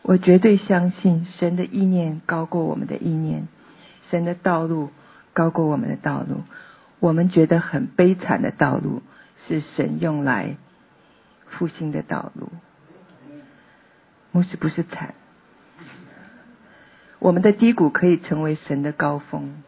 我绝对相信神的意念高过我们的意念，神的道路高过我们的道路。我们觉得很悲惨的道路是神用来复兴的道路。牧师不是惨，我们的低谷可以成为神的高峰。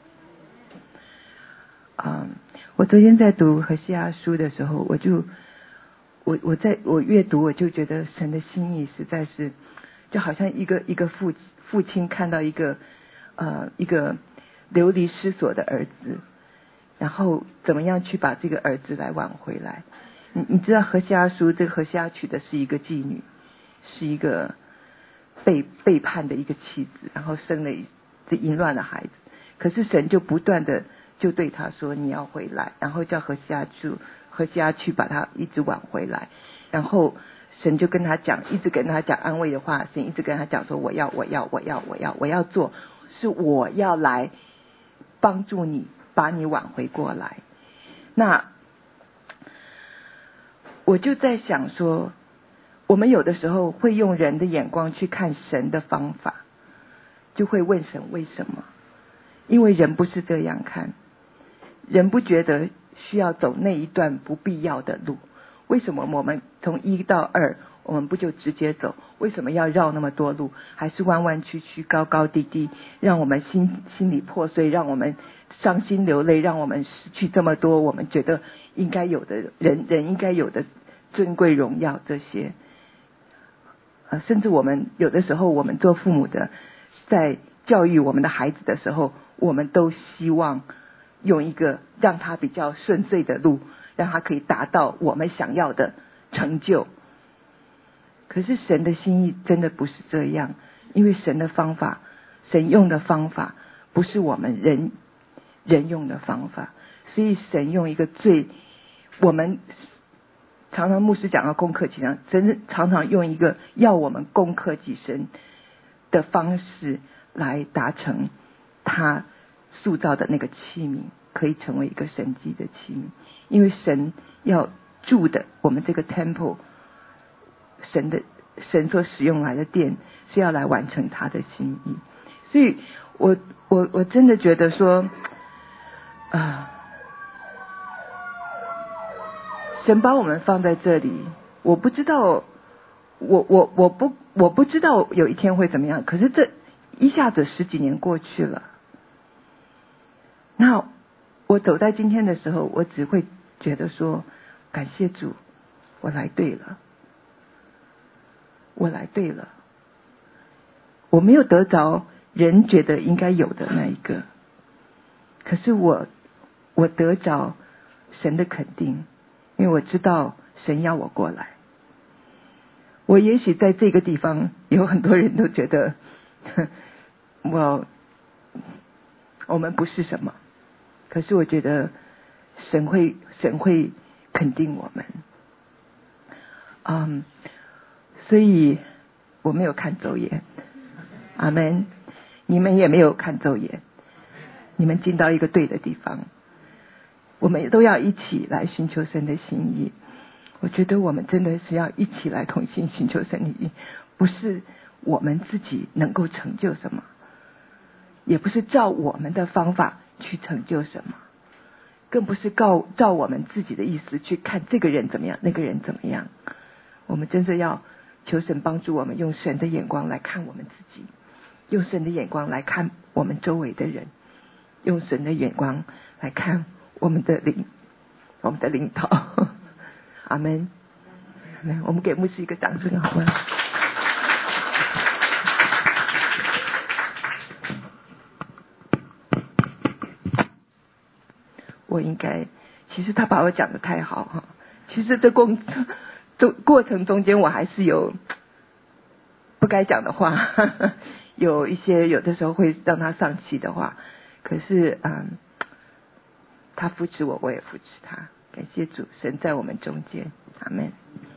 我昨天在读何西阿书的时候，我阅读，我就觉得神的心意实在是就好像一个父亲看到一个流离失所的儿子，然后怎么样去把这个儿子来挽回来。你知道何西阿书，这个何西阿娶的是一个妓女，是一个背叛的一个妻子，然后生了这淫乱的孩子。可是神就不断的就对他说你要回来，然后叫何西阿去把他一直挽回来。然后神就跟他讲，一直跟他讲安慰的话，神一直跟他讲说我要做，是我要来帮助你，把你挽回过来。那我就在想说，我们有的时候会用人的眼光去看神的方法，就会问神为什么？因为人不是这样看，人不觉得需要走那一段不必要的路。为什么我们从1到2我们不就直接走？为什么要绕那么多路？还是弯弯曲曲高高低低，让我们心里破碎，让我们伤心流泪，让我们失去这么多我们觉得应该有的人应该有的尊贵荣耀这些。甚至我们有的时候我们做父母的在教育我们的孩子的时候，我们都希望用一个让他比较顺遂的路，让他可以达到我们想要的成就。可是神的心意真的不是这样，因为神的方法，神用的方法不是我们人用的方法。所以神用一个我们常常牧师讲到攻克己身，神常常用一个要我们攻克己身的方式来达成他塑造的那个器皿，可以成为一个神迹的器皿。因为神要住的我们这个 temple， 神所使用来的殿是要来完成他的心意。所以我真的觉得说神把我们放在这里，我不知道我不知道有一天会怎么样，可是这一下子10几年过去了。那我走在今天的时候，我只会觉得说感谢主，我来对了，我没有得着人觉得应该有的那一个，可是我得着神的肯定，因为我知道神要我过来。我也许在这个地方有很多人都觉得我们不是什么，可是我觉得神会肯定我们。所以我没有看走眼，阿们。你们也没有看走眼，你们进到一个对的地方。我们都要一起来寻求神的心意。我觉得我们真的是要一起来同心寻求神的意，不是我们自己能够成就什么，也不是照我们的方法去成就什么，更不是照我们自己的意思去看这个人怎么样，那个人怎么样。我们真的要求神帮助我们，用神的眼光来看我们自己，用神的眼光来看我们周围的人，用神的眼光来看我们的领导。阿们。我们给牧师一个掌声好吗？其实他把我讲得太好哈。其实这过程中间我还是有不该讲的话，有一些有的时候会让他丧气的话，可是他扶持我，我也扶持他。感谢主，神在我们中间，阿们。